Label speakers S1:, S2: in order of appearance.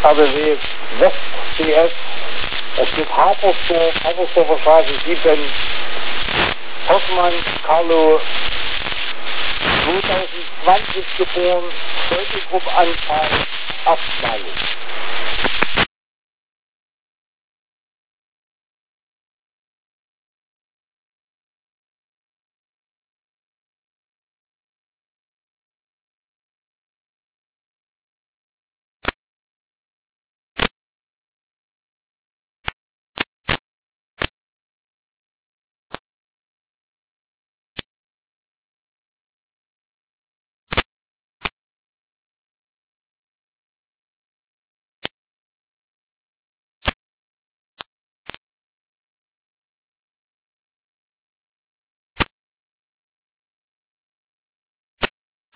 S1: RBW West CS. Es geht Habersdorfer Straße 7, Hoffmann, Carlo, 2020 geboren, Beutelgruppanzahl 8 Mal.